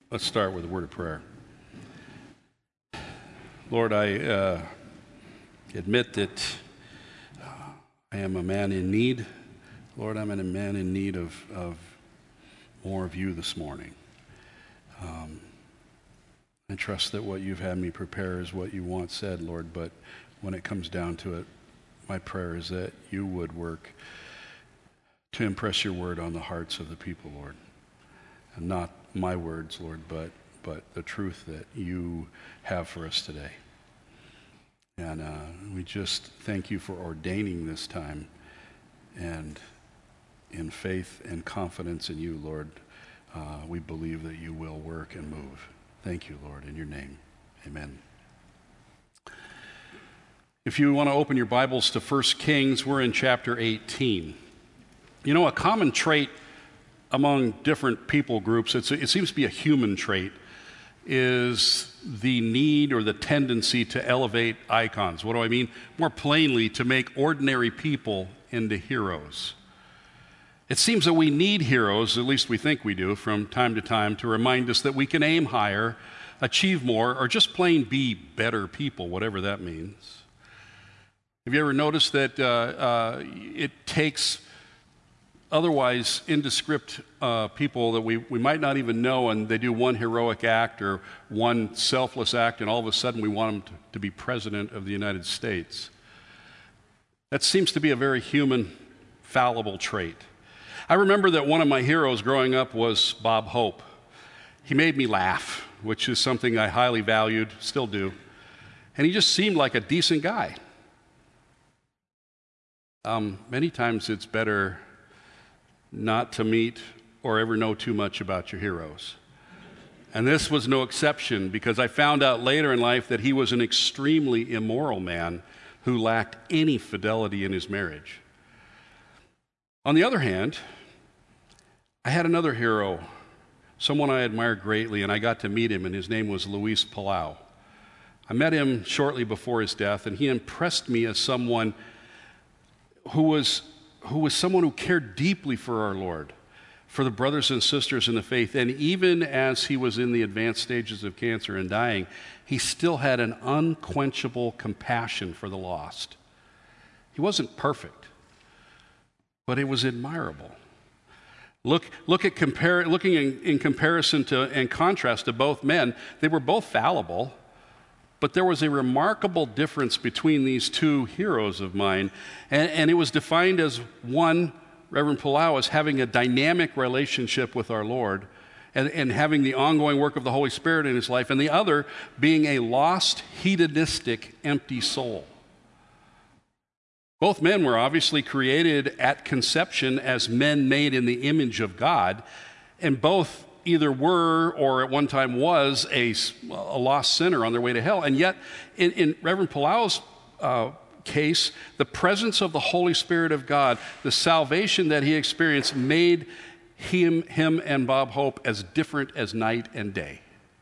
Let's start with a word of prayer. Lord, I admit that I am a man in need. Lord, I'm a man in need of more of you this morning. I trust that what you've had me prepare is what you want said, Lord, but when it comes down to it, my prayer is that you would work to impress your word on the hearts of the people, Lord. And not my words, Lord, but the truth that you have for us today. And we just thank you for ordaining this time. And in faith and confidence in you, Lord, we believe that you will work and move. Thank you, Lord, in your name. Amen. If you want to open your Bibles to 1 Kings, we're in chapter 18. You know, a common trait among different people groups, it seems to be a human trait, is the need or the tendency to elevate icons. What do I mean? More plainly, to make ordinary people into heroes. It seems that we need heroes, at least we think we do, from time to time, to remind us that we can aim higher, achieve more, or just plain be better people, whatever that means. Have you ever noticed that it takes otherwise indescript people that we might not even know, and they do one heroic act or one selfless act, and all of a sudden we want them to be president of the United States? That seems to be a very human, fallible trait. I remember that one of my heroes growing up was Bob Hope. He made me laugh, which is something I highly valued, still do. And he just seemed like a decent guy. Many times it's better not to meet or ever know too much about your heroes. And this was no exception, because I found out later in life that he was an extremely immoral man who lacked any fidelity in his marriage. On the other hand, I had another hero, someone I admired greatly, and I got to meet him, and his name was Luis Palau. I met him shortly before his death, and he impressed me as someone who was someone who cared deeply for our Lord, for the brothers and sisters in the faith. And even as he was in the advanced stages of cancer and dying, he still had an unquenchable compassion for the lost. He wasn't perfect, but it was admirable. Looking in comparison to and contrast to both men, they were both fallible, but there was a remarkable difference between these two heroes of mine, and it was defined as one, Reverend Palau, as having a dynamic relationship with our Lord and having the ongoing work of the Holy Spirit in his life, and the other being a lost, hedonistic, empty soul. Both men were obviously created at conception as men made in the image of God, and both either were or at one time was a lost sinner on their way to hell. And yet, in Reverend Palau's case, the presence of the Holy Spirit of God, the salvation that he experienced, made him and Bob Hope as different as night and day.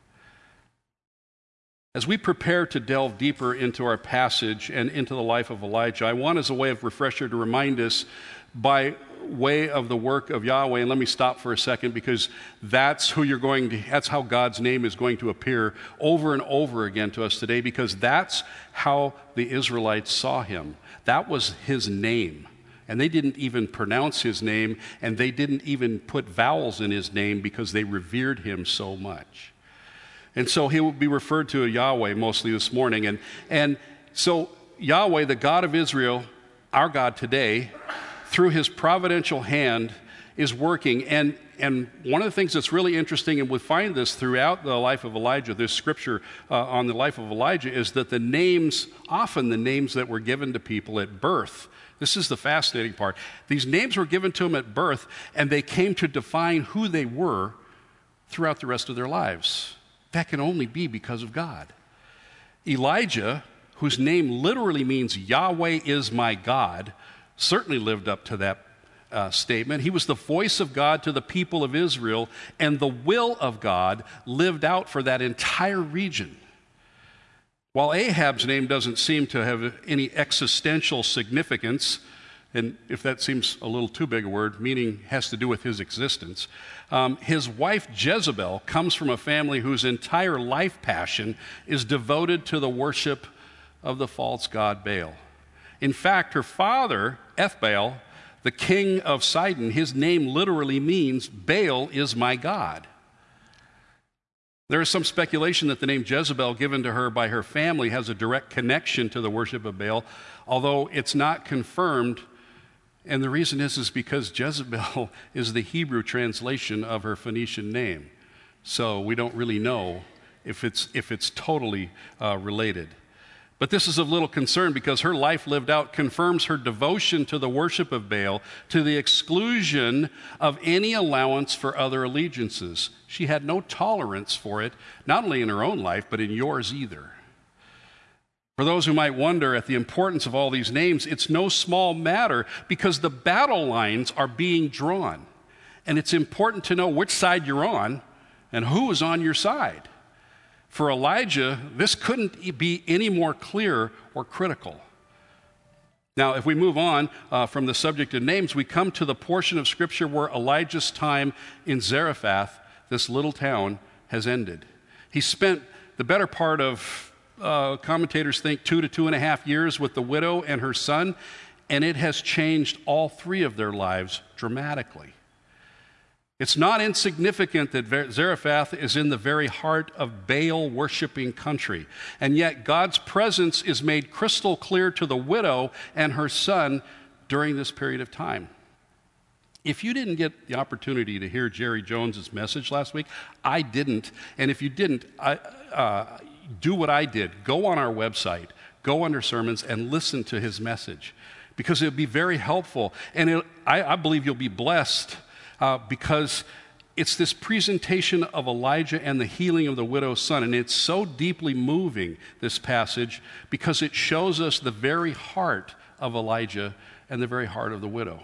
As we prepare to delve deeper into our passage and into the life of Elijah, I want, as a way of refresher, to remind us by way of the work of Yahweh. And let me stop for a second, because that's how God's name is going to appear over and over again to us today, because that's how the Israelites saw him. That was his name. And they didn't even pronounce his name, and they didn't even put vowels in his name because they revered him so much. And so he will be referred to as Yahweh mostly this morning. And so Yahweh, the God of Israel, our God today, through his providential hand, is working. And one of the things that's really interesting, and we find this throughout the life of Elijah, this scripture on the life of Elijah, is that often the names that were given to people at birth, this is the fascinating part. These names were given to them at birth, and they came to define who they were throughout the rest of their lives. That can only be because of God. Elijah, whose name literally means Yahweh is my God, certainly lived up to that statement. He was the voice of God to the people of Israel, and the will of God lived out for that entire region. While Ahab's name doesn't seem to have any existential significance, and if that seems a little too big a word, meaning has to do with his existence. His wife Jezebel comes from a family whose entire life passion is devoted to the worship of the false god Baal. In fact, her father, Ethbaal, the king of Sidon, his name literally means Baal is my god. There is some speculation that the name Jezebel given to her by her family has a direct connection to the worship of Baal, although it's not confirmed. And the reason is because Jezebel is the Hebrew translation of her Phoenician name. So we don't really know if it's totally related. But this is of little concern because her life lived out confirms her devotion to the worship of Baal to the exclusion of any allowance for other allegiances. She had no tolerance for it, not only in her own life, but in yours either. For those who might wonder at the importance of all these names, it's no small matter because the battle lines are being drawn. And it's important to know which side you're on and who is on your side. For Elijah, this couldn't be any more clear or critical. Now, if we move on from the subject of names, we come to the portion of Scripture where Elijah's time in Zarephath, this little town, has ended. He spent the better part of, commentators think, 2 to 2.5 years with the widow and her son, and it has changed all three of their lives dramatically. It's not insignificant that Zarephath is in the very heart of Baal-worshiping country, and yet God's presence is made crystal clear to the widow and her son during this period of time. If you didn't get the opportunity to hear Jerry Jones's message last week, I didn't, and if you didn't, do what I did. Go on our website, go under sermons, and listen to his message, because it would be very helpful, and I believe you'll be blessed. Because it's this presentation of Elijah and the healing of the widow's son, and it's so deeply moving, this passage, because it shows us the very heart of Elijah and the very heart of the widow.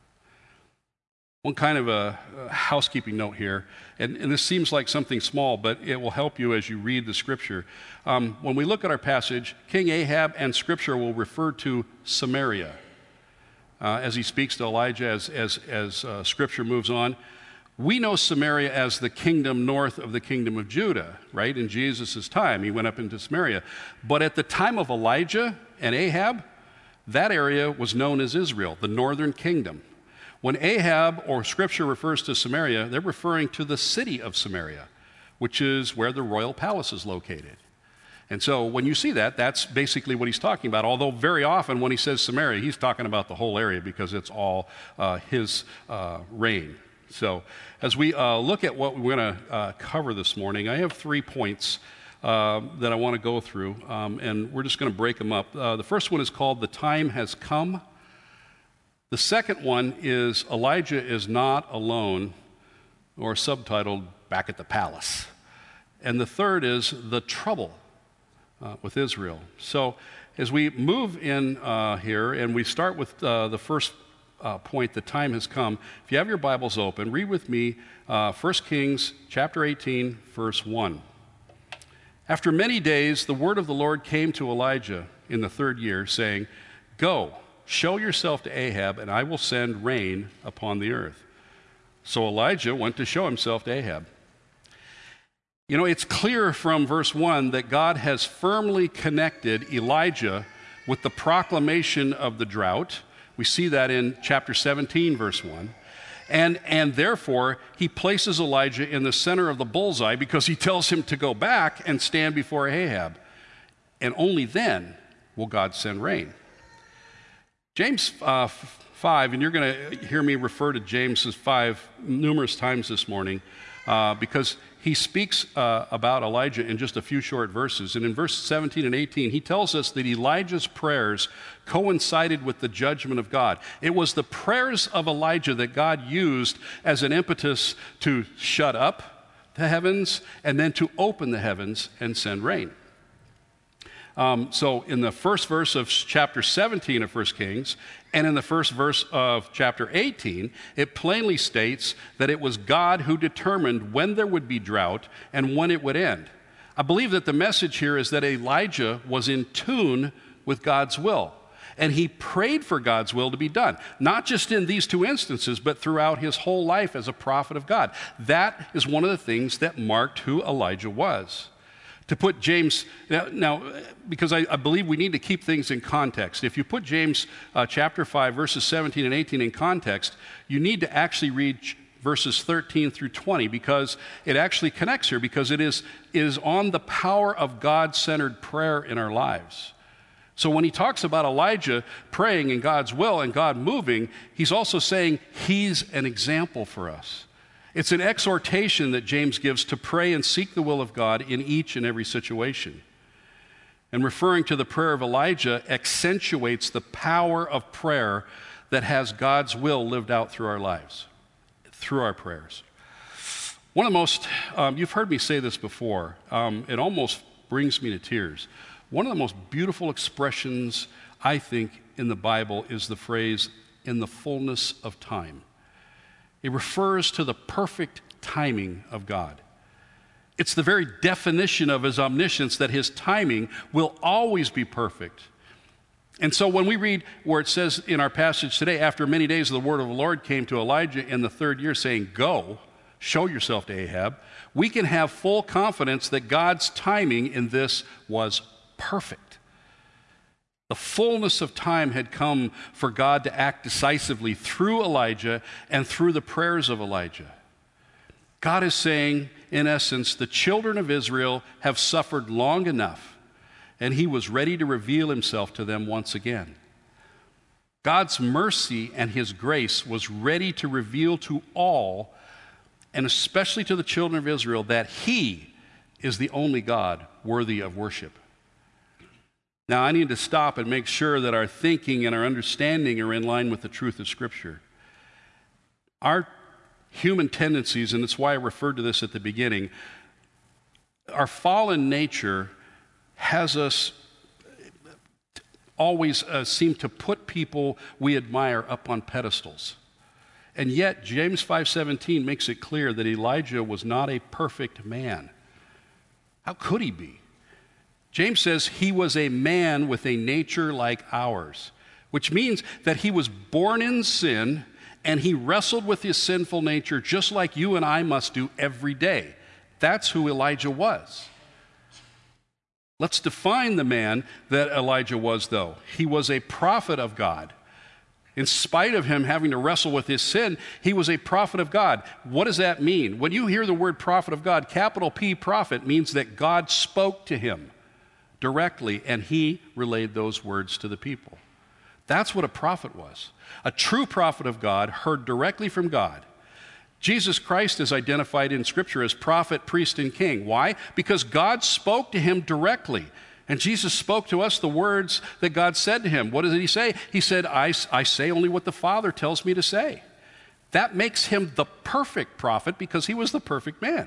One kind of a housekeeping note here, and this seems like something small, but it will help you as you read the Scripture. When we look at our passage, King Ahab and Scripture will refer to Samaria. As he speaks to Elijah, as Scripture moves on. We know Samaria as the kingdom north of the kingdom of Judah, right? In Jesus' time, he went up into Samaria. But at the time of Elijah and Ahab, that area was known as Israel, the northern kingdom. When Ahab or Scripture refers to Samaria, they're referring to the city of Samaria, which is where the royal palace is located. And so when you see that, that's basically what he's talking about. Although very often when he says Samaria, he's talking about the whole area because it's all his reign. So as we look at what we're going to cover this morning, I have 3 points that I want to go through, and we're just going to break them up. The first one is called The Time Has Come. The second one is Elijah is Not Alone, or subtitled Back at the Palace. And the third is The Trouble with Israel. So as we move in here and we start with the first point, the time has come. If you have your Bibles open, read with me 1 Kings chapter 18, verse 1. After many days, the word of the Lord came to Elijah in the 3rd year, saying, "Go, show yourself to Ahab, and I will send rain upon the earth." So Elijah went to show himself to Ahab. You know, it's clear from verse 1 that God has firmly connected Elijah with the proclamation of the drought. We see that in chapter 17, verse 1. And therefore, he places Elijah in the center of the bullseye because he tells him to go back and stand before Ahab. And only then will God send rain. James 5, and you're going to hear me refer to James 5 numerous times this morning, because he speaks about Elijah in just a few short verses. And in verse 17 and 18, he tells us that Elijah's prayers coincided with the judgment of God. It was the prayers of Elijah that God used as an impetus to shut up the heavens and then to open the heavens and send rain. So in the first verse of chapter 17 of 1 Kings and in the first verse of chapter 18, it plainly states that it was God who determined when there would be drought and when it would end. I believe that the message here is that Elijah was in tune with God's will. And he prayed for God's will to be done, not just in these two instances, but throughout his whole life as a prophet of God. That is one of the things that marked who Elijah was. To put James, now because I believe we need to keep things in context. If you put James chapter 5, verses 17 and 18 in context, you need to actually read verses 13 through 20, because it actually connects here, because it is on the power of God-centered prayer in our lives. So when he talks about Elijah praying in God's will and God moving, he's also saying he's an example for us. It's an exhortation that James gives to pray and seek the will of God in each and every situation. And referring to the prayer of Elijah accentuates the power of prayer that has God's will lived out through our lives, through our prayers. One of the most, you've heard me say this before, it almost brings me to tears. One of the most beautiful expressions, I think, in the Bible is the phrase, "in the fullness of time." It refers to the perfect timing of God. It's the very definition of his omniscience, that his timing will always be perfect. And so when we read where it says in our passage today, after many days the word of the Lord came to Elijah in the 3rd year, saying, "Go, show yourself to Ahab," we can have full confidence that God's timing in this was perfect. The fullness of time had come for God to act decisively through Elijah and through the prayers of Elijah. God is saying, in essence, the children of Israel have suffered long enough, and he was ready to reveal himself to them once again. God's mercy and his grace was ready to reveal to all, and especially to the children of Israel, that he is the only God worthy of worship. Now, I need to stop and make sure that our thinking and our understanding are in line with the truth of Scripture. Our human tendencies, and it's why I referred to this at the beginning, our fallen nature has us always seem to put people we admire up on pedestals. And yet, James 5:17 makes it clear that Elijah was not a perfect man. How could he be? James says he was a man with a nature like ours, which means that he was born in sin and he wrestled with his sinful nature just like you and I must do every day. That's who Elijah was. Let's define the man that Elijah was, though. He was a prophet of God. In spite of him having to wrestle with his sin, he was a prophet of God. What does that mean? When you hear the word prophet of God, capital P, prophet, means that God spoke to him directly, and he relayed those words to the people. That's what a prophet was. A true prophet of God heard directly from God. Jesus Christ is identified in Scripture as prophet, priest, and king. Why? Because God spoke to him directly. And Jesus spoke to us the words that God said to him. What did he say? He said, I say only what the Father tells me to say. That makes him the perfect prophet because he was the perfect man.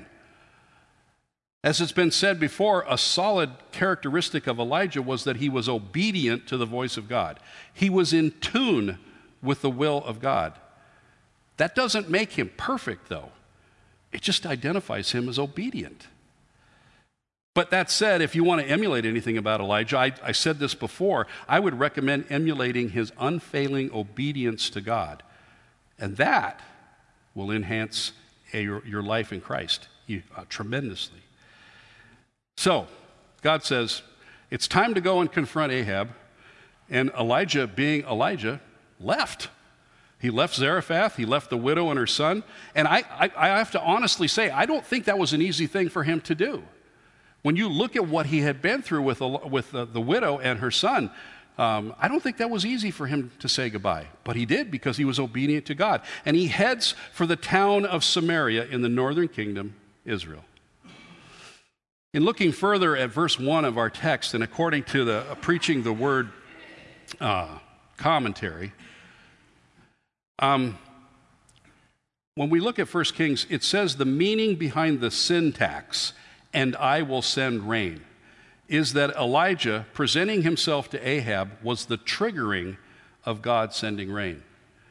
As it's been said before, a solid characteristic of Elijah was that he was obedient to the voice of God. He was in tune with the will of God. That doesn't make him perfect, though. It just identifies him as obedient. But that said, if you want to emulate anything about Elijah, I said this before, I would recommend emulating his unfailing obedience to God. And that will enhance your life in Christ tremendously. So, God says, it's time to go and confront Ahab. And Elijah, being Elijah, left. He left Zarephath. He left the widow and her son. And I have to honestly say, I don't think that was an easy thing for him to do. When you look at what he had been through with the widow and her son, I don't think that was easy for him to say goodbye. But he did because he was obedient to God. And he heads for the town of Samaria in the northern kingdom, Israel. In looking further at verse 1 of our text, and according to the Preaching the Word commentary, when we look at 1 Kings, it says the meaning behind the syntax, "and I will send rain," is that Elijah presenting himself to Ahab was the triggering of God sending rain.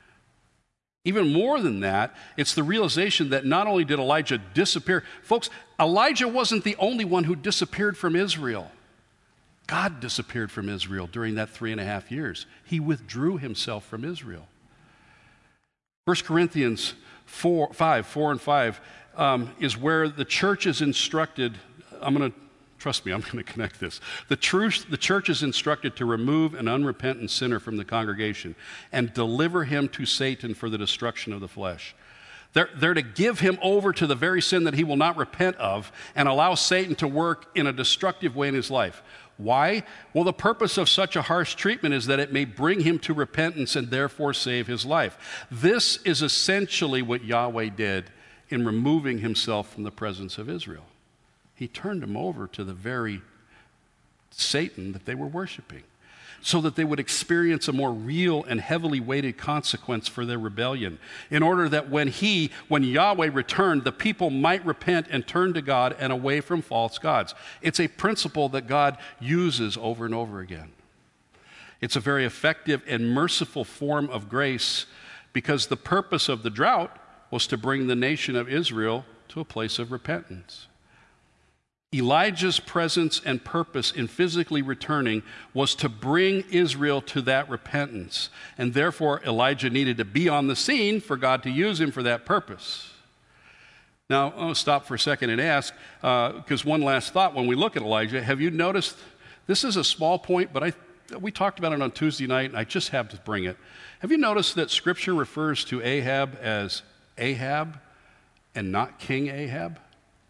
Even more than that, it's the realization that not only did Elijah disappear, folks, Elijah wasn't the only one who disappeared from Israel. God disappeared from Israel during that 3.5 years. He withdrew himself from Israel. 1 Corinthians 4 and 5 is where the church is instructed. Trust me, I'm going to connect this. The church is instructed to remove an unrepentant sinner from the congregation and deliver him to Satan for the destruction of the flesh. They're to give him over to the very sin that he will not repent of and allow Satan to work in a destructive way in his life. Why? Well, the purpose of such a harsh treatment is that it may bring him to repentance and therefore save his life. This is essentially what Yahweh did in removing himself from the presence of Israel. He turned him over to the very Satan that they were worshiping, so that they would experience a more real and heavily weighted consequence for their rebellion, in order that when Yahweh returned, the people might repent and turn to God and away from false gods. It's a principle that God uses over and over again. It's a very effective and merciful form of grace, because the purpose of the drought was to bring the nation of Israel to a place of repentance. Elijah's presence and purpose in physically returning was to bring Israel to that repentance. And therefore, Elijah needed to be on the scene for God to use him for that purpose. Now, I'll stop for a second and ask, because one last thought when we look at Elijah, have you noticed, this is a small point, but we talked about it on Tuesday night, and I just have to bring it. Have you noticed that Scripture refers to Ahab as Ahab and not King Ahab?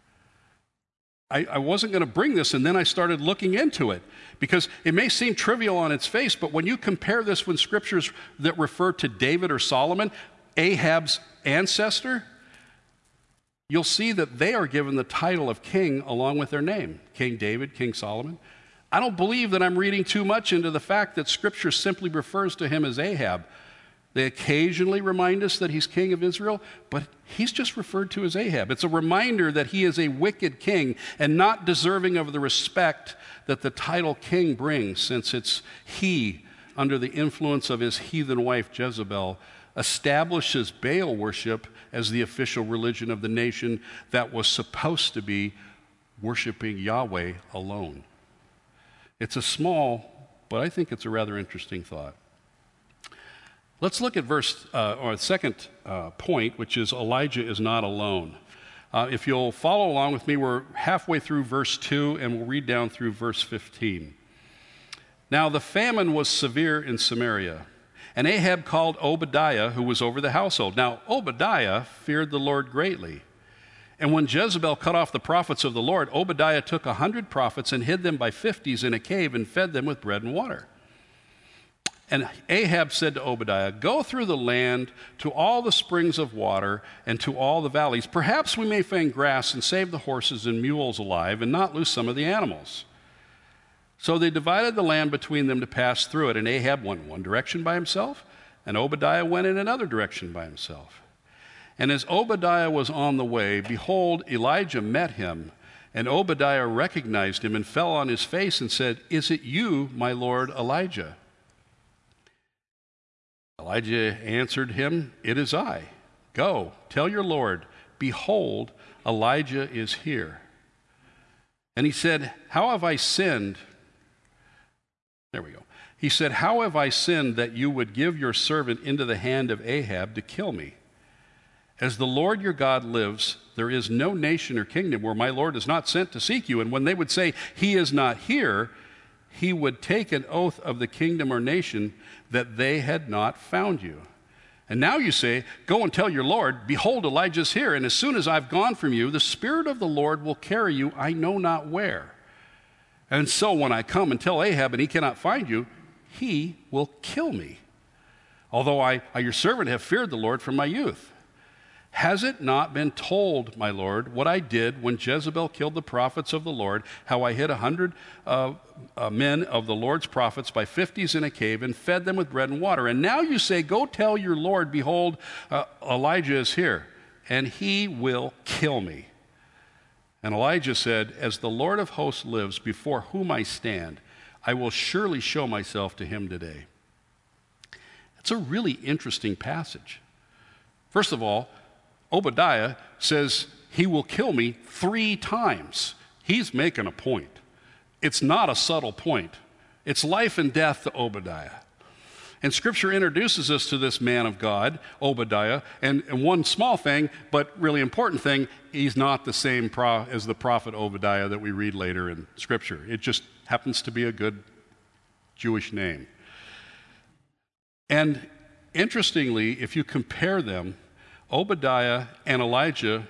I wasn't going to bring this, and then I started looking into it, because it may seem trivial on its face, but when you compare this with scriptures that refer to David or Solomon, Ahab's ancestor, you'll see that they are given the title of king along with their name, King David, King Solomon. I don't believe that I'm reading too much into the fact that Scripture simply refers to him as Ahab. They occasionally remind us that he's king of Israel, but he's just referred to as Ahab. It's a reminder that he is a wicked king and not deserving of the respect that the title king brings, since it's he, under the influence of his heathen wife Jezebel, establishes Baal worship as the official religion of the nation that was supposed to be worshiping Yahweh alone. It's a small, but I think it's a rather interesting thought. Let's look at the second point, which is Elijah is not alone. If you'll follow along with me, we're halfway through verse 2, and we'll read down through verse 15. Now the famine was severe in Samaria, and Ahab called Obadiah, who was over the household. Now Obadiah feared the Lord greatly. And when Jezebel cut off the prophets of the Lord, Obadiah took 100 prophets and hid them by 50s in a cave and fed them with bread and water. And Ahab said to Obadiah, "Go through the land to all the springs of water and to all the valleys. Perhaps we may find grass and save the horses and mules alive and not lose some of the animals." So they divided the land between them to pass through it. And Ahab went one direction by himself, and Obadiah went in another direction by himself. And as Obadiah was on the way, behold, Elijah met him. And Obadiah recognized him and fell on his face and said, "Is it you, my lord Elijah?" Elijah answered him, "It is I. Go, tell your Lord, behold, Elijah is here." And he said, "How have I sinned?" There we go. He said, "How have I sinned that you would give your servant into the hand of Ahab to kill me? As the Lord your God lives, there is no nation or kingdom where my Lord is not sent to seek you." And when they would say, "He is not here," he would take an oath of the kingdom or nation that they had not found you. And now you say, "Go and tell your Lord, behold, Elijah's here. And as soon as I've gone from you, the Spirit of the Lord will carry you, I know not where. And so when I come and tell Ahab and he cannot find you, he will kill me. Although I your servant, have feared the Lord from my youth. Has it not been told, my Lord, what I did when Jezebel killed the prophets of the Lord, how I hid 100 men of the Lord's prophets by 50s in a cave and fed them with bread and water? And now you say, go tell your Lord, behold, Elijah is here, and he will kill me. And Elijah said, as the Lord of hosts lives, before whom I stand, I will surely show myself to him today. It's a really interesting passage. First of all, Obadiah says he will kill me 3 times. He's making a point. It's not a subtle point. It's life and death to Obadiah. And Scripture introduces us to this man of God, Obadiah, and one small thing, but really important thing, he's not the same as the prophet Obadiah that we read later in Scripture. It just happens to be a good Jewish name. And interestingly, if you compare them, Obadiah and Elijah,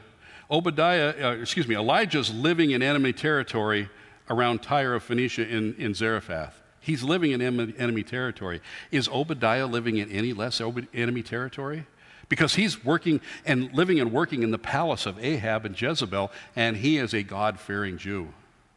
Elijah's living in enemy territory around Tyre of Phoenicia in Zarephath. He's living in enemy territory. Is Obadiah living in any less enemy territory? Because he's working and living and working in the palace of Ahab and Jezebel, and he is a God-fearing Jew.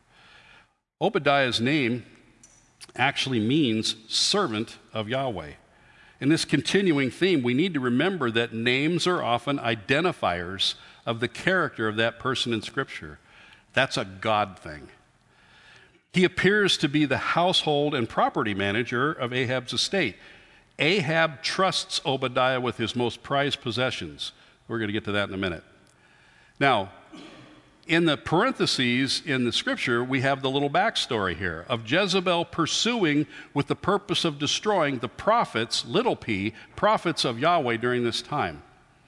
Obadiah's name actually means servant of Yahweh. In this continuing theme, we need to remember that names are often identifiers of the character of that person in Scripture. That's a God thing. He appears to be the household and property manager of Ahab's estate. Ahab trusts Obadiah with his most prized possessions. We're going to get to that in a minute. Now, in the parentheses in the Scripture, we have the little backstory here of Jezebel pursuing with the purpose of destroying the prophets, little p, prophets of Yahweh during this time.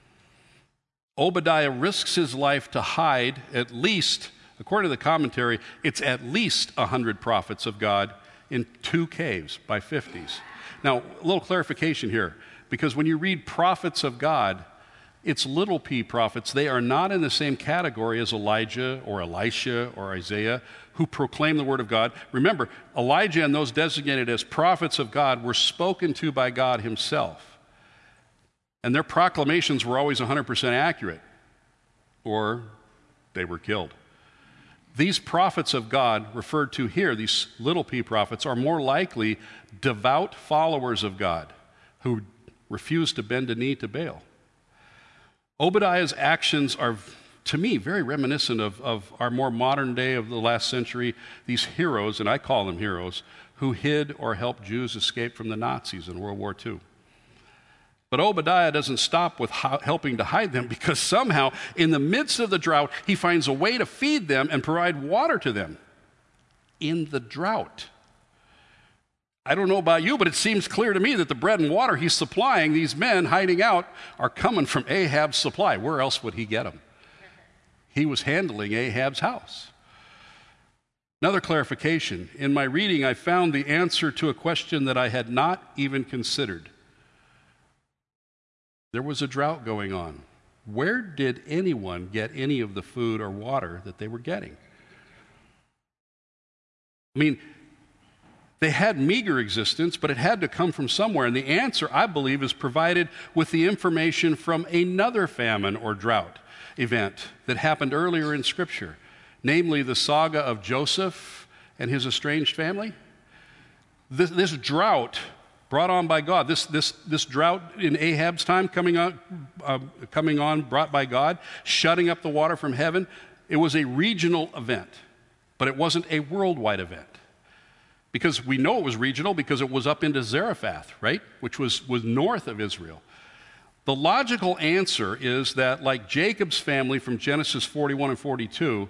Obadiah risks his life to hide at least, according to the commentary, it's at least 100 prophets of God in 2 caves by 50s. Now, a little clarification here, because when you read prophets of God, it's little p prophets. They are not in the same category as Elijah or Elisha or Isaiah, who proclaim the word of God. Remember, Elijah and those designated as prophets of God were spoken to by God himself. And their proclamations were always 100% accurate, or they were killed. These prophets of God referred to here, these little p prophets, are more likely devout followers of God who refuse to bend a knee to Baal. Obadiah's actions are, to me, very reminiscent of our more modern day of the last century, these heroes, and I call them heroes, who hid or helped Jews escape from the Nazis in World War II. But Obadiah doesn't stop with helping to hide them, because somehow, in the midst of the drought, he finds a way to feed them and provide water to them. In the drought. I don't know about you, but it seems clear to me that the bread and water he's supplying these men hiding out are coming from Ahab's supply. Where else would he get them? He was handling Ahab's house. Another clarification. In my reading, I found the answer to a question that I had not even considered. There was a drought going on. Where did anyone get any of the food or water that they were getting? I mean, they had meager existence, but it had to come from somewhere. And the answer, I believe, is provided with the information from another famine or drought event that happened earlier in Scripture, namely the saga of Joseph and his estranged family. This drought brought on by God, this drought in Ahab's time coming on, brought by God, shutting up the water from heaven, it was a regional event, but it wasn't a worldwide event. Because we know it was regional because it was up into Zarephath, right? Which was north of Israel. The logical answer is that, like Jacob's family from Genesis 41 and 42,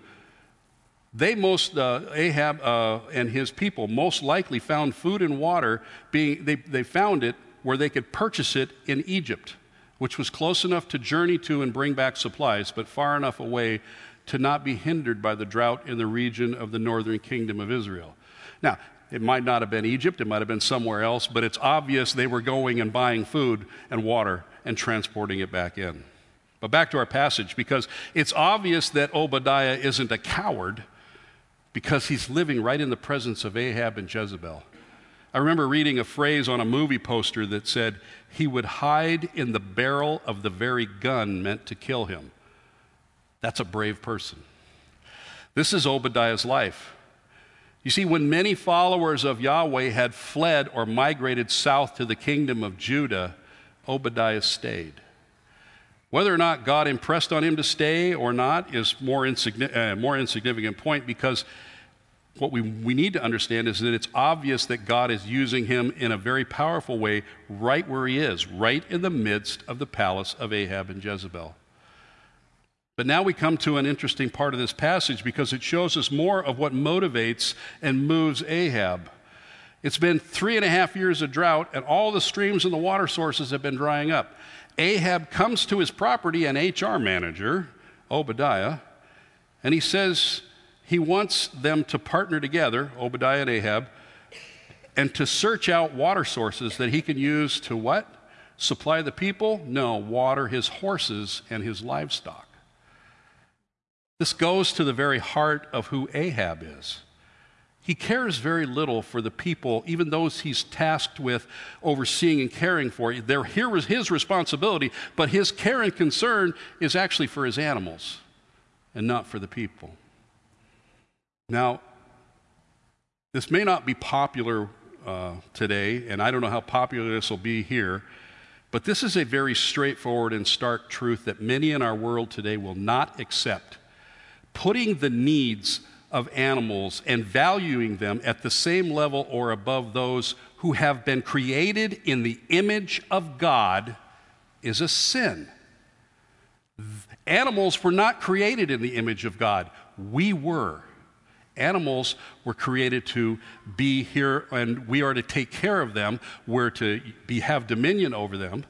Ahab and his people most likely found food and water they found it where they could purchase it in Egypt, which was close enough to journey to and bring back supplies, but far enough away to not be hindered by the drought in the region of the northern kingdom of Israel. Now, it might not have been Egypt, it might have been somewhere else, but it's obvious they were going and buying food and water and transporting it back in. But back to our passage, because it's obvious that Obadiah isn't a coward because he's living right in the presence of Ahab and Jezebel. I remember reading a phrase on a movie poster that said, he would hide in the barrel of the very gun meant to kill him. That's a brave person. This is Obadiah's life. You see, when many followers of Yahweh had fled or migrated south to the kingdom of Judah, Obadiah stayed. Whether or not God impressed on him to stay or not is more insignificant point, because what we need to understand is that it's obvious that God is using him in a very powerful way right where he is, right in the midst of the palace of Ahab and Jezebel. But now we come to an interesting part of this passage because it shows us more of what motivates and moves Ahab. It's been 3.5 years of drought, and all the streams and the water sources have been drying up. Ahab comes to his property, an HR manager, Obadiah, and he says he wants them to partner together, Obadiah and Ahab, and to search out water sources that he can use to what? Supply the people? No, water his horses and his livestock. This goes to the very heart of who Ahab is. He cares very little for the people, even those he's tasked with overseeing and caring for. Here was his responsibility, but his care and concern is actually for his animals and not for the people. Now, this may not be popular today, and I don't know how popular this will be here, but this is a very straightforward and stark truth that many in our world today will not accept. Putting the needs of animals and valuing them at the same level or above those who have been created in the image of God is a sin. Animals were not created in the image of God. We were. Animals were created to be here, and we are to take care of them. We're to have dominion over them.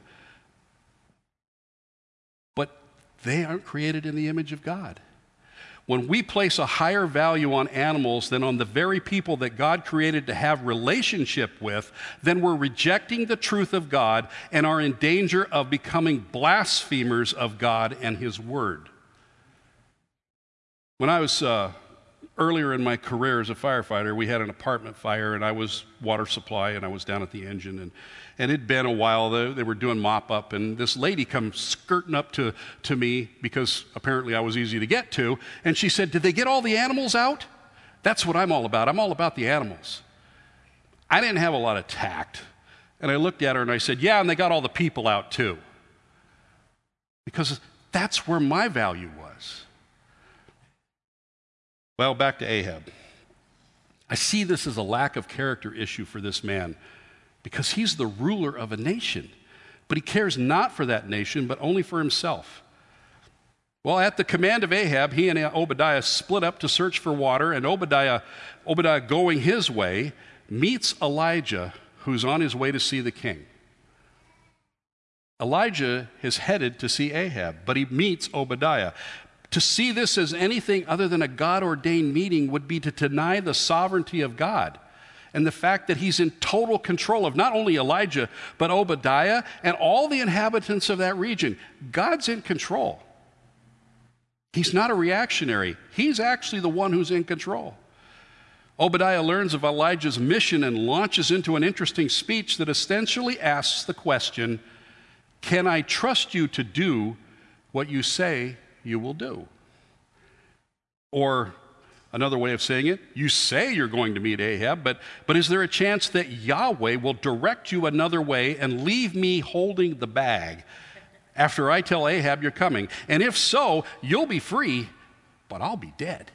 But they aren't created in the image of God. When we place a higher value on animals than on the very people that God created to have relationship with, then we're rejecting the truth of God and are in danger of becoming blasphemers of God and His Word. When I was earlier in my career as a firefighter, we had an apartment fire, and I was water supply, and I was down at the engine, and it'd been a while. They were doing mop-up, and this lady comes skirting up to me, because apparently I was easy to get to, and she said, "Did they get all the animals out?" That's what I'm all about. I'm all about the animals. I didn't have a lot of tact, and I looked at her, and I said, "Yeah, and they got all the people out, too." Because that's where my value was. Well, back to Ahab. I see this as a lack of character issue for this man because he's the ruler of a nation, but he cares not for that nation, but only for himself. Well, at the command of Ahab, he and Obadiah split up to search for water, and Obadiah going his way, meets Elijah, who's on his way to see the king. Elijah is headed to see Ahab, but he meets Obadiah. To see this as anything other than a God-ordained meeting would be to deny the sovereignty of God and the fact that He's in total control of not only Elijah, but Obadiah and all the inhabitants of that region. God's in control. He's not a reactionary. He's actually the one who's in control. Obadiah learns of Elijah's mission and launches into an interesting speech that essentially asks the question, "Can I trust you to do what you say you will do?" Or another way of saying it, you say you're going to meet Ahab, but is there a chance that Yahweh will direct you another way and leave me holding the bag after I tell Ahab you're coming? And if so, you'll be free, but I'll be dead.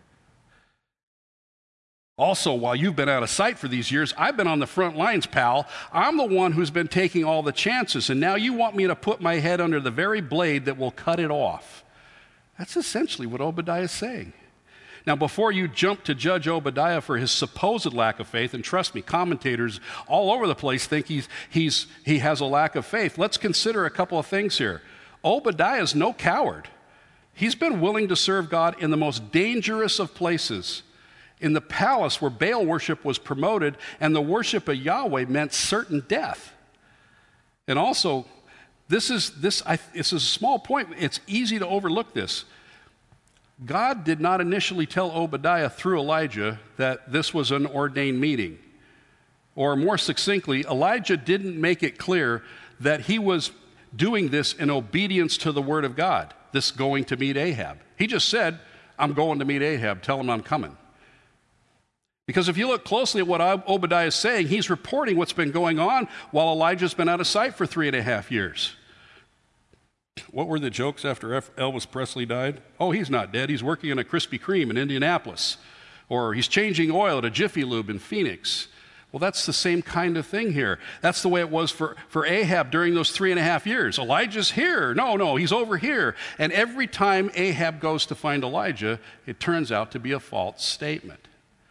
Also, while you've been out of sight for these years, I've been on the front lines, pal. I'm the one who's been taking all the chances, and now you want me to put my head under the very blade that will cut it off. That's essentially what Obadiah is saying. Now, before you jump to judge Obadiah for his supposed lack of faith, and trust me, commentators all over the place think he has a lack of faith, let's consider a couple of things here. Obadiah is no coward. He's been willing to serve God in the most dangerous of places. In the palace where Baal worship was promoted and the worship of Yahweh meant certain death. And also, this is a small point. It's easy to overlook this. God did not initially tell Obadiah through Elijah that this was an ordained meeting. Or more succinctly, Elijah didn't make it clear that he was doing this in obedience to the word of God, this going to meet Ahab. He just said, "I'm going to meet Ahab. Tell him I'm coming." Because if you look closely at what Obadiah is saying, he's reporting what's been going on while Elijah's been out of sight for 3.5 years. What were the jokes after Elvis Presley died? Oh, he's not dead. He's working in a Krispy Kreme in Indianapolis. Or he's changing oil at a Jiffy Lube in Phoenix. Well, that's the same kind of thing here. That's the way it was for Ahab during those 3.5 years. Elijah's here. No, he's over here. And every time Ahab goes to find Elijah, it turns out to be a false statement.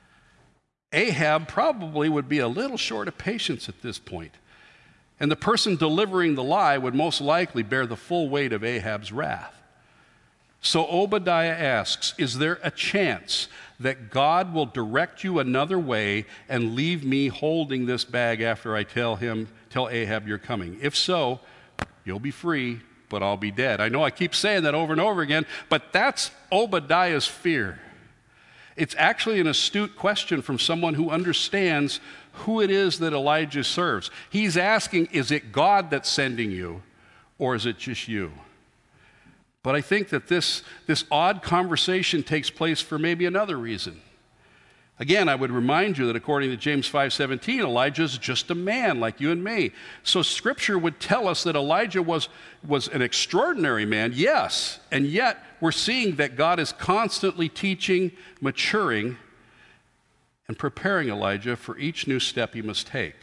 Ahab probably would be a little short of patience at this point. And the person delivering the lie would most likely bear the full weight of Ahab's wrath. So Obadiah asks, is there a chance that God will direct you another way and leave me holding this bag after I tell Ahab you're coming? If so, you'll be free, but I'll be dead. I know I keep saying that over and over again, but that's Obadiah's fear. It's actually an astute question from someone who understands who it is that Elijah serves. He's asking, is it God that's sending you, or is it just you? But I think that this odd conversation takes place for maybe another reason. Again, I would remind you that according to James 5:17, Elijah is just a man like you and me. So Scripture would tell us that Elijah was an extraordinary man, yes, and yet we're seeing that God is constantly teaching, maturing, and preparing Elijah for each new step he must take.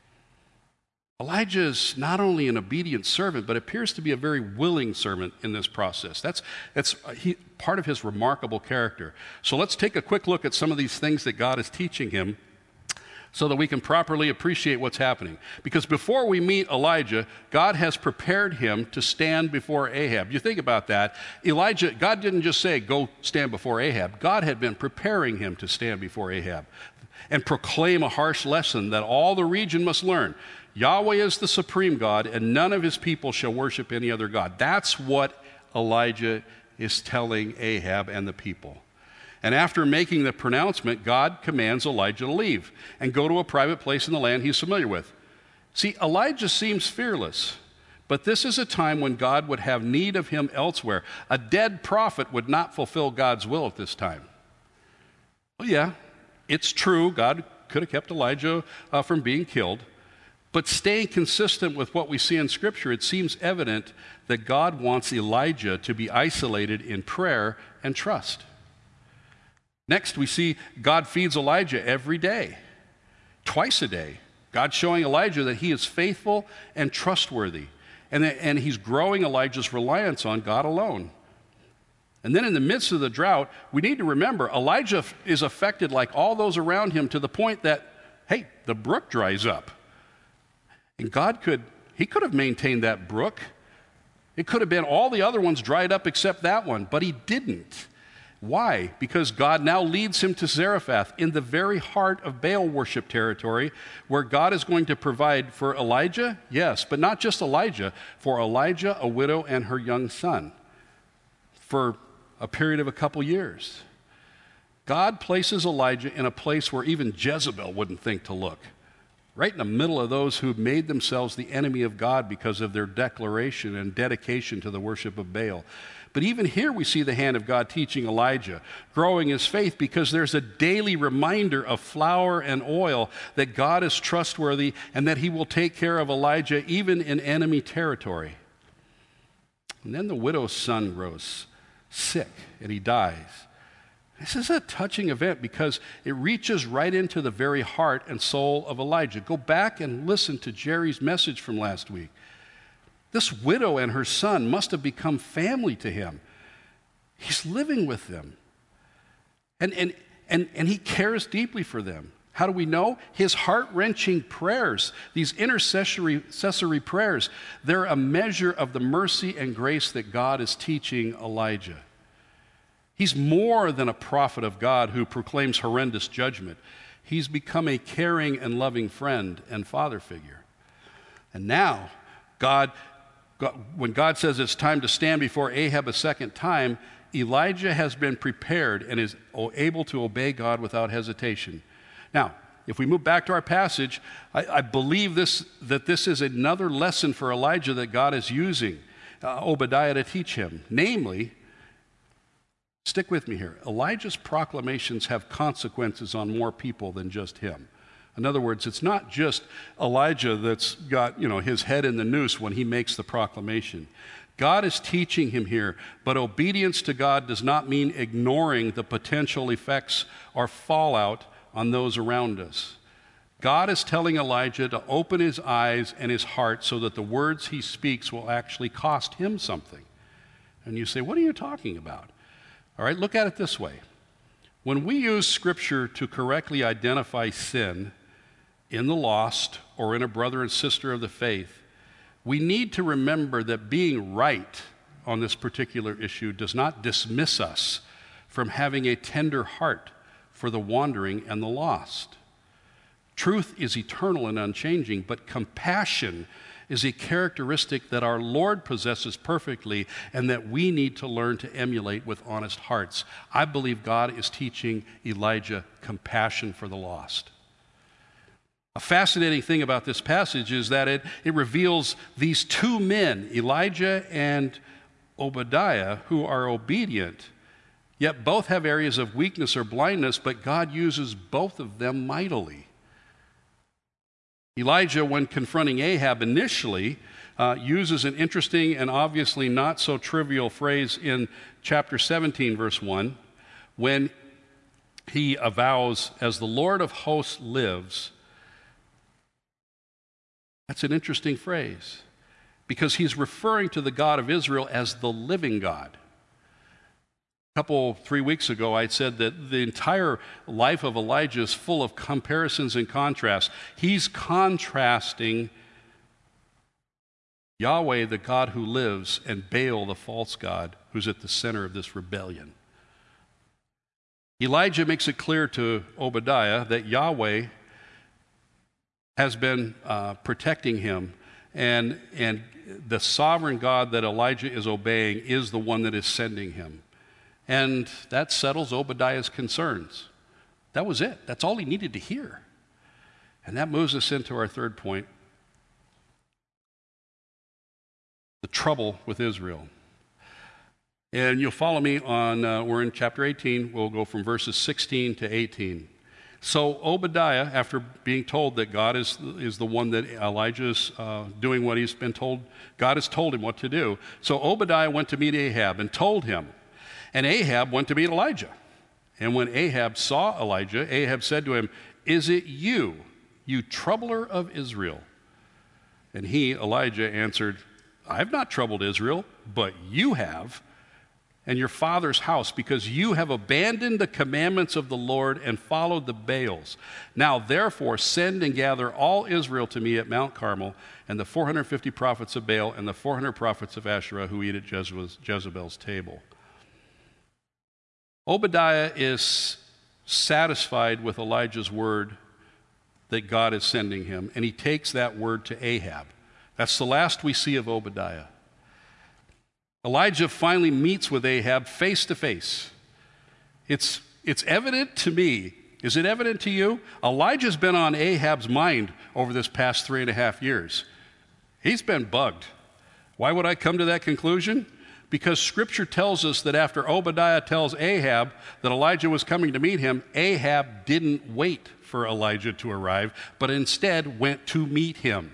Elijah is not only an obedient servant, but appears to be a very willing servant in this process. That's part of his remarkable character. So let's take a quick look at some of these things that God is teaching him so that we can properly appreciate what's happening. Because before we meet Elijah, God has prepared him to stand before Ahab. You think about that. God didn't just say, go stand before Ahab. God had been preparing him to stand before Ahab and proclaim a harsh lesson that all the region must learn. Yahweh is the supreme God, and none of his people shall worship any other God. That's what Elijah is telling Ahab and the people. And after making the pronouncement, God commands Elijah to leave and go to a private place in the land he's familiar with. See, Elijah seems fearless, but this is a time when God would have need of him elsewhere. A dead prophet would not fulfill God's will at this time. Well, yeah, it's true. God could have kept Elijah from being killed. But staying consistent with what we see in Scripture, it seems evident that God wants Elijah to be isolated in prayer and trust. Next, we see God feeds Elijah every day, twice a day. God showing Elijah that he is faithful and trustworthy, and he's growing Elijah's reliance on God alone. And then in the midst of the drought, we need to remember Elijah is affected like all those around him to the point that, hey, the brook dries up. And he could have maintained that brook. It could have been all the other ones dried up except that one, but he didn't. Why? Because God now leads him to Zarephath in the very heart of Baal worship territory, where God is going to provide for Elijah, yes, but not just Elijah, for Elijah, a widow, and her young son for a period of a couple years. God places Elijah in a place where even Jezebel wouldn't think to look. Right in the middle of those who made themselves the enemy of God because of their declaration and dedication to the worship of Baal. But even here we see the hand of God teaching Elijah, growing his faith because there's a daily reminder of flour and oil that God is trustworthy and that he will take care of Elijah even in enemy territory. And then the widow's son grows sick and he dies. This is a touching event because it reaches right into the very heart and soul of Elijah. Go back and listen to Jerry's message from last week. This widow and her son must have become family to him. He's living with them. And he cares deeply for them. How do we know? His heart-wrenching prayers, these intercessory prayers, they're a measure of the mercy and grace that God is teaching Elijah. He's more than a prophet of God who proclaims horrendous judgment. He's become a caring and loving friend and father figure. And now, when God says it's time to stand before Ahab a second time, Elijah has been prepared and is able to obey God without hesitation. Now, if we move back to our passage, I believe that this is another lesson for Elijah that God is using Obadiah to teach him. Namely, stick with me here. Elijah's proclamations have consequences on more people than just him. In other words, it's not just Elijah that's got, his head in the noose when he makes the proclamation. God is teaching him here, but obedience to God does not mean ignoring the potential effects or fallout on those around us. God is telling Elijah to open his eyes and his heart so that the words he speaks will actually cost him something. And you say, what are you talking about? All right, look at it this way. When we use Scripture to correctly identify sin in the lost or in a brother and sister of the faith, we need to remember that being right on this particular issue does not dismiss us from having a tender heart for the wandering and the lost. Truth is eternal and unchanging, but compassion is a characteristic that our Lord possesses perfectly and that we need to learn to emulate with honest hearts. I believe God is teaching Elijah compassion for the lost. A fascinating thing about this passage is that it reveals these two men, Elijah and Obadiah, who are obedient, yet both have areas of weakness or blindness, but God uses both of them mightily. Elijah, when confronting Ahab initially, uses an interesting and obviously not so trivial phrase in chapter 17, verse 1, when he avows, "As the Lord of hosts lives." That's an interesting phrase because he's referring to the God of Israel as the living God. 3 weeks ago, I said that the entire life of Elijah is full of comparisons and contrasts. He's contrasting Yahweh, the God who lives, and Baal, the false god, who's at the center of this rebellion. Elijah makes it clear to Obadiah that Yahweh has been protecting him, and the sovereign God that Elijah is obeying is the one that is sending him. And that settles Obadiah's concerns. That was it. That's all he needed to hear. And that moves us into our third point, the trouble with Israel. And you'll follow me on, we're in chapter 18. We'll go from verses 16 to 18. So Obadiah, after being told that God is the one that Elijah's doing what he's been told, God has told him what to do. So Obadiah went to meet Ahab and told him. And Ahab went to meet Elijah. And when Ahab saw Elijah, Ahab said to him, "Is it you, you troubler of Israel?" And he, Elijah, answered, "I have not troubled Israel, but you have, and your father's house, because you have abandoned the commandments of the Lord and followed the Baals. Now therefore send and gather all Israel to me at Mount Carmel, and the 450 prophets of Baal and the 400 prophets of Asherah who eat at Jezebel's table." Obadiah is satisfied with Elijah's word that God is sending him, and he takes that word to Ahab. That's the last we see of Obadiah. Elijah finally meets with Ahab face to face. It's evident to me. Is it evident to you? Elijah's been on Ahab's mind over this past 3.5 years. He's been bugged. Why would I come to that conclusion? Because Scripture tells us that after Obadiah tells Ahab that Elijah was coming to meet him, Ahab didn't wait for Elijah to arrive, but instead went to meet him.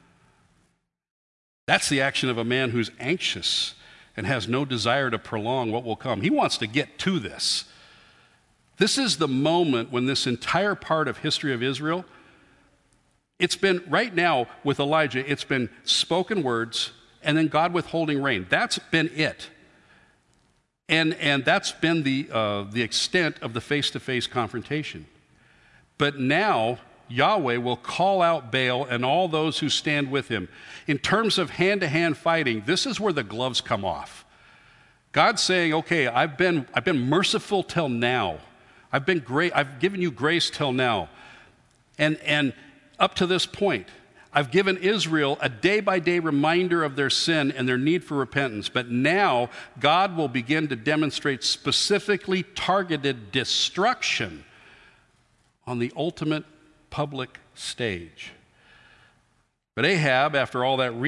That's the action of a man who's anxious and has no desire to prolong what will come. He wants to get to this. This is the moment when this entire part of history of Israel, it's been, right now with Elijah, it's been spoken words and then God withholding rain. That's been it. And that's been the extent of the face-to-face confrontation. But now Yahweh will call out Baal and all those who stand with him. In terms of hand-to-hand fighting, this is where the gloves come off. God's saying, okay, I've been merciful till now. I've given you grace till now. And up to this point, I've given Israel a day-by-day reminder of their sin and their need for repentance. But now God will begin to demonstrate specifically targeted destruction on the ultimate public stage. But Ahab, after all in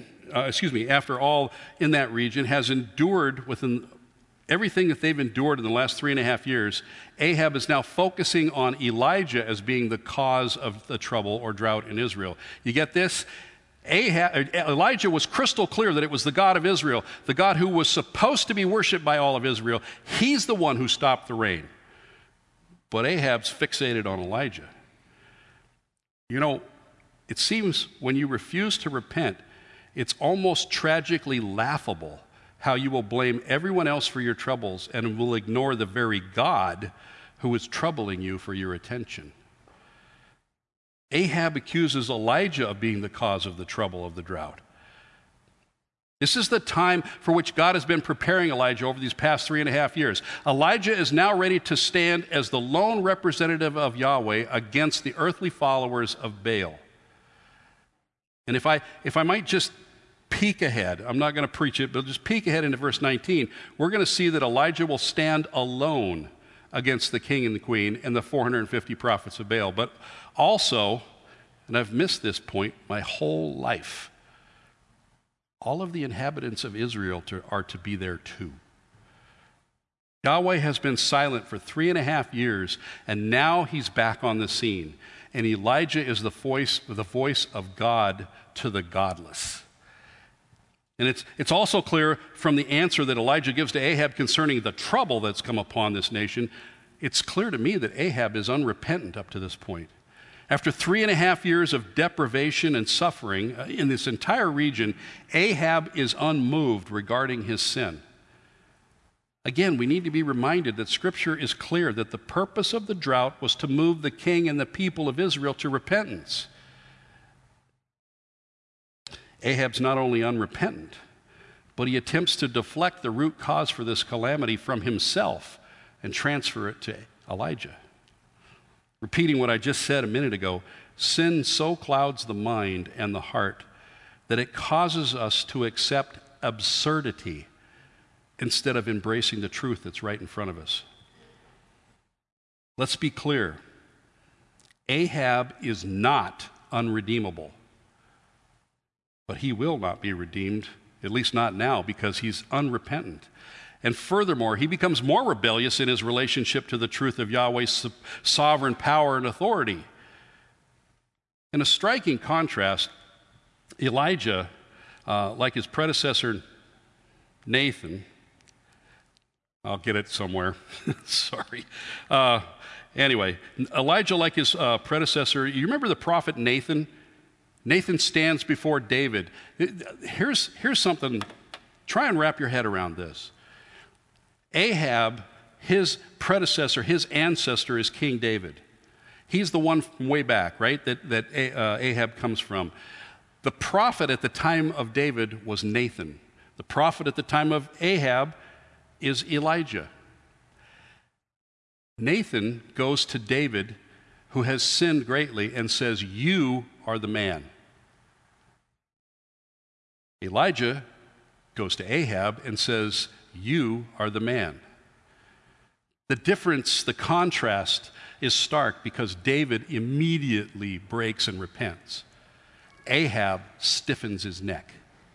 that region, has endured within everything that they've endured in the last 3.5 years. Ahab is now focusing on Elijah as being the cause of the trouble or drought in Israel. You get this? Elijah was crystal clear that it was the God of Israel, the God who was supposed to be worshiped by all of Israel. He's the one who stopped the rain. But Ahab's fixated on Elijah. You know, it seems when you refuse to repent, it's almost tragically laughable how you will blame everyone else for your troubles and will ignore the very God who is troubling you for your attention. Ahab accuses Elijah of being the cause of the trouble of the drought. This is the time for which God has been preparing Elijah over these past 3.5 years. Elijah is now ready to stand as the lone representative of Yahweh against the earthly followers of Baal. And if I might just peek ahead, I'm not going to preach it, but just peek ahead into verse 19, we're going to see that Elijah will stand alone against the king and the queen and the 450 prophets of Baal. But also, and I've missed this point my whole life, all of the inhabitants of Israel are to be there too. Yahweh has been silent for 3.5 years, and now he's back on the scene. And Elijah is the voice of God to the godless. And it's also clear from the answer that Elijah gives to Ahab concerning the trouble that's come upon this nation, it's clear to me that Ahab is unrepentant up to this point. After 3.5 years of deprivation and suffering in this entire region, Ahab is unmoved regarding his sin. Again, we need to be reminded that Scripture is clear that the purpose of the drought was to move the king and the people of Israel to repentance. Ahab's not only unrepentant, but he attempts to deflect the root cause for this calamity from himself and transfer it to Elijah. Repeating what I just said a minute ago, sin so clouds the mind and the heart that it causes us to accept absurdity instead of embracing the truth that's right in front of us. Let's be clear. Ahab is not unredeemable, but he will not be redeemed, at least not now, because he's unrepentant. And furthermore, he becomes more rebellious in his relationship to the truth of Yahweh's sovereign power and authority. In a striking contrast, Elijah, like his predecessor Nathan, I'll get it somewhere, sorry. Anyway, Elijah, like his predecessor, you remember the prophet Nathan? Nathan stands before David. Here's something, try and wrap your head around this. Ahab, his predecessor, his ancestor is King David. He's the one from way back, right, that Ahab comes from. The prophet at the time of David was Nathan. The prophet at the time of Ahab is Elijah. Nathan goes to David, who has sinned greatly, and says, "You are the man." Elijah goes to Ahab and says, "You are the man." The difference, the contrast is stark because David immediately breaks and repents. Ahab stiffens his neck.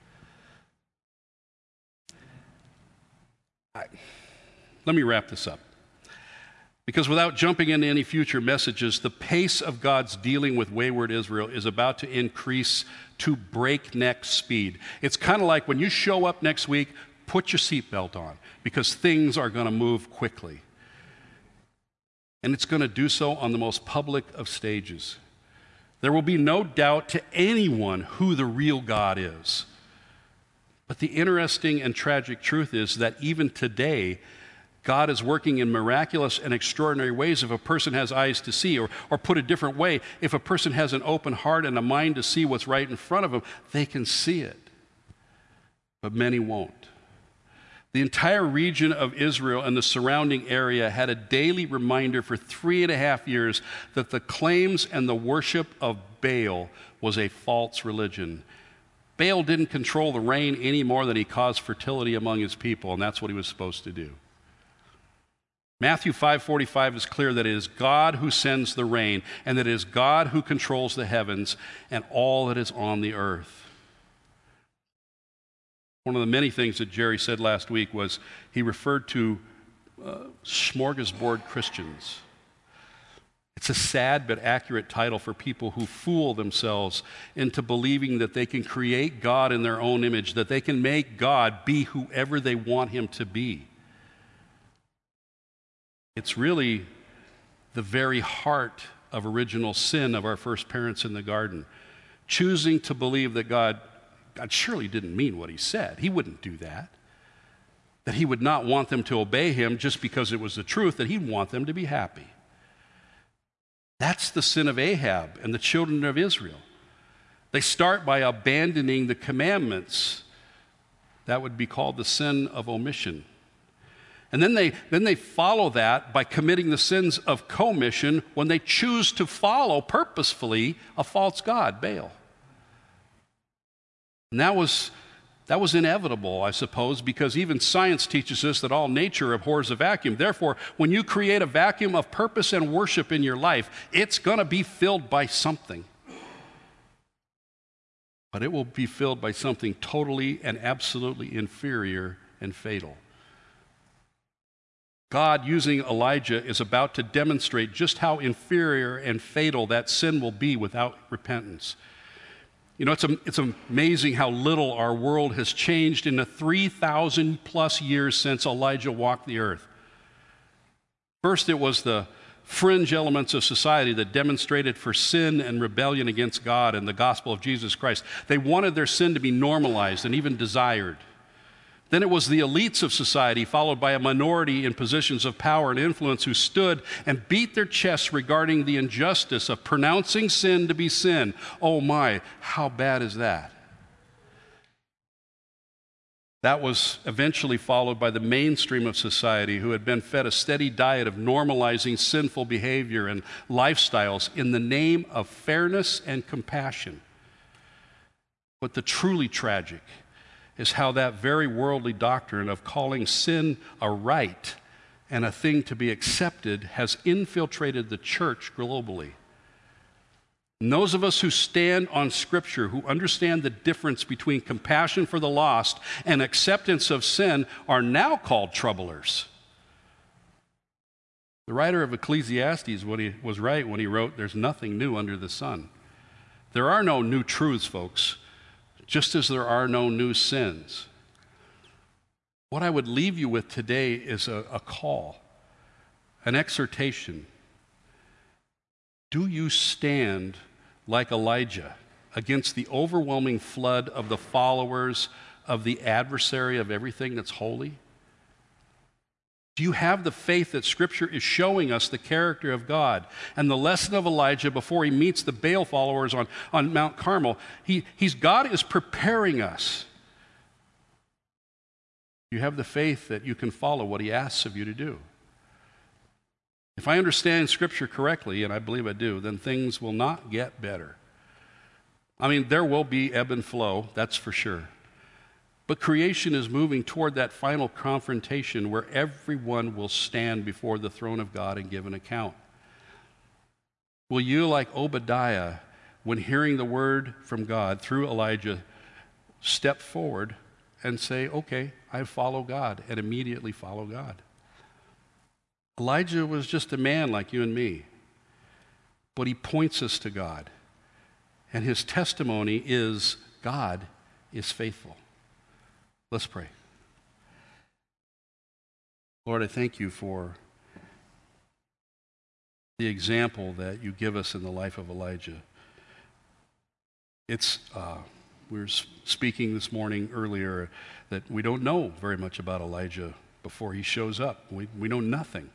Let me wrap this up. Because without jumping into any future messages, the pace of God's dealing with wayward Israel is about to increase to breakneck speed. It's kind of like when you show up next week, put your seatbelt on, because things are going to move quickly. And it's going to do so on the most public of stages. There will be no doubt to anyone who the real God is. But the interesting and tragic truth is that even today, God is working in miraculous and extraordinary ways if a person has eyes to see, or put a different way, if a person has an open heart and a mind to see what's right in front of them, they can see it. But many won't. The entire region of Israel and the surrounding area had a daily reminder for 3.5 years that the claims and the worship of Baal was a false religion. Baal didn't control the rain any more than he caused fertility among his people, and that's what he was supposed to do. Matthew 5:45 is clear that it is God who sends the rain, and that it is God who controls the heavens and all that is on the earth. One of the many things that Jerry said last week was he referred to smorgasbord Christians. It's a sad but accurate title for people who fool themselves into believing that they can create God in their own image, that they can make God be whoever they want him to be. It's really the very heart of original sin of our first parents in the garden, choosing to believe that God surely didn't mean what he said. He wouldn't do that. That he would not want them to obey him just because it was the truth, that he'd want them to be happy. That's the sin of Ahab and the children of Israel. They start by abandoning the commandments. That would be called the sin of omission. And then they follow that by committing the sins of commission when they choose to follow purposefully a false god, Baal. And that was inevitable, I suppose, because even science teaches us that all nature abhors a vacuum. Therefore, when you create a vacuum of purpose and worship in your life, it's going to be filled by something. But it will be filled by something totally and absolutely inferior and fatal. God, using Elijah, is about to demonstrate just how inferior and fatal that sin will be without repentance. You know, it's amazing how little our world has changed in the 3,000 plus years since Elijah walked the earth. First, it was the fringe elements of society that demonstrated for sin and rebellion against God and the gospel of Jesus Christ. They wanted their sin to be normalized and even desired. Then it was the elites of society, followed by a minority in positions of power and influence who stood and beat their chests regarding the injustice of pronouncing sin to be sin. Oh my, how bad is that? That was eventually followed by the mainstream of society, who had been fed a steady diet of normalizing sinful behavior and lifestyles in the name of fairness and compassion. But the truly tragic is how that very worldly doctrine of calling sin a right and a thing to be accepted has infiltrated the church globally. And those of us who stand on Scripture, who understand the difference between compassion for the lost and acceptance of sin, are now called troublers. The writer of Ecclesiastes was right when he wrote, "There's nothing new under the sun." There are no new truths, folks, just as there are no new sins. What I would leave you with today is a call, an exhortation. Do you stand like Elijah against the overwhelming flood of the followers of the adversary of everything that's holy? Do you have the faith that Scripture is showing us the character of God? And the lesson of Elijah before he meets the Baal followers on Mount Carmel, God is preparing us. You have the faith that you can follow what he asks of you to do. If I understand Scripture correctly, and I believe I do, then things will not get better. I mean, there will be ebb and flow, that's for sure. But creation is moving toward that final confrontation where everyone will stand before the throne of God and give an account. Will you, like Obadiah, when hearing the word from God through Elijah, step forward and say, okay, I follow God, and immediately follow God? Elijah was just a man like you and me, but he points us to God, and his testimony is God is faithful. Let's pray. Lord, I thank you for the example that you give us in the life of Elijah. We were speaking this morning earlier that we don't know very much about Elijah before he shows up. We know nothing.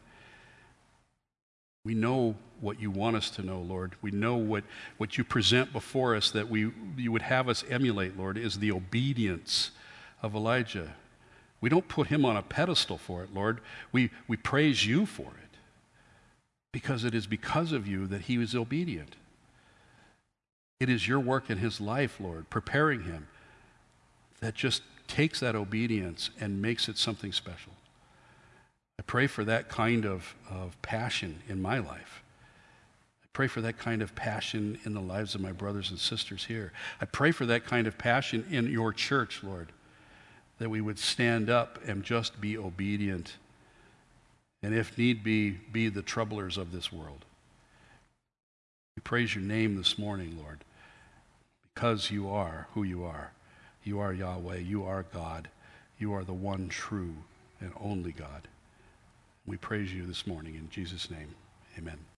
We know what you want us to know, Lord. We know what you present before us that you would have us emulate, Lord, is the obedience of Elijah. We don't put him on a pedestal for it, Lord. We praise you for it, because it is because of you that he was obedient. It is your work in his life, Lord, preparing him, that just takes that obedience and makes it something special. I pray for that kind of passion in my life. I pray for that kind of passion in the lives of my brothers and sisters here. I pray for that kind of passion in your church, Lord, that we would stand up and just be obedient, and if need be the troublers of this world. We praise your name this morning, Lord, because you are who you are. You are Yahweh. You are God. You are the one true and only God. We praise you this morning in Jesus' name. Amen.